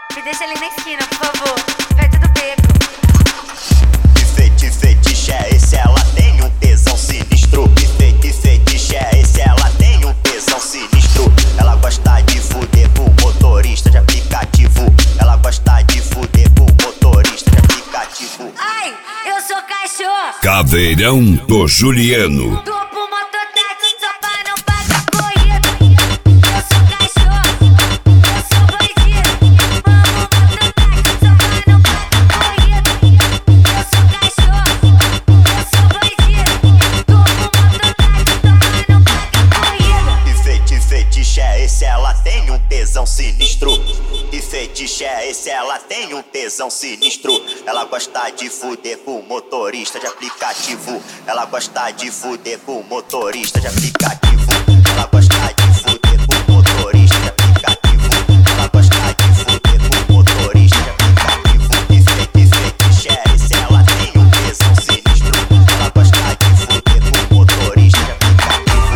Me deixa ali na esquina, por favor, perto do beco. Que fetiche é esse? Ela tem um tesão sinistro. Que fetiche é esse? Ela tem um tesão sinistro. Ela gosta de fuder com motorista de aplicativo. Ela gosta de fuder com motorista de aplicativo. Ai, eu sou cachorro. Caveirão do Juliano. Tô pro mototáxi só pra não pagar corrida. Eu sou cachorro, eu sou bandido. Amo mototáxi só pra não pagar corrida. Eu sou cachorro, eu sou bandido. Tô pro mototáxi só pra não pagar corrida. Que fetiche é esse? Ela tem um tesão sinistro. Que fetiche é esse? Ela tem um tesão sinistro. Ela gosta de fuder com motorista de aplicativo. Ela gosta de fuder com motorista de aplicativo. Ela gosta de fuder com motorista de aplicativo. Ela gosta de fuder com motorista de aplicativo. Que fetiche é esse? Ela tem um tesão sinistro. Ela gosta de fuder com motorista de aplicativo.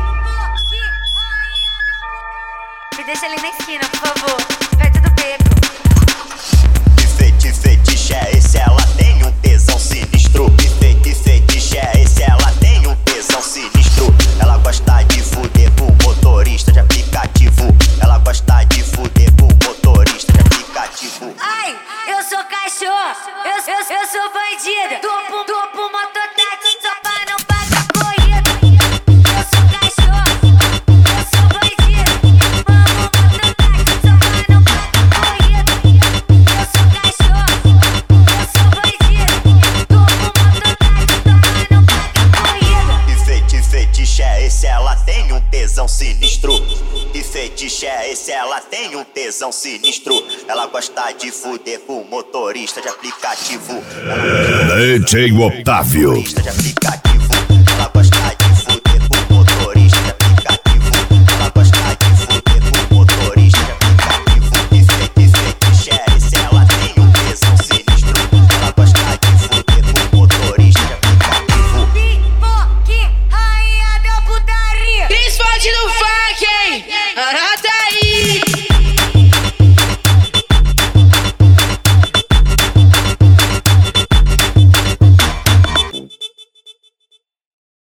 Me deixa ali na esquina, por favor, perto do beco. Que fetiche é esse? Ela tem um tesão sinistro. Que fetiche é esse? Ela tem um tesão sinistro. Ela gosta de fuder com motorista de aplicativo. Ela gosta de fuder com motorista de aplicativo. Ai, eu sou cachorro, eu sou bandida. Tô pro mototáxi só pra não pagar corrida. Eu sou cachorro, eu sou bandido. Amo mototáxi só pra não pagar corrida. Eu sou cachorro, eu sou bandido. Tô pro mototáxi só pra não pagar corrida. Que fetiche é esse? Ela tem um tesão sinistro. Que fetiche é esse? Ela tem um tesão sinistro. Ela gosta de fuder com motorista de aplicativo. DJ Otávio. Motorista de aplicativo.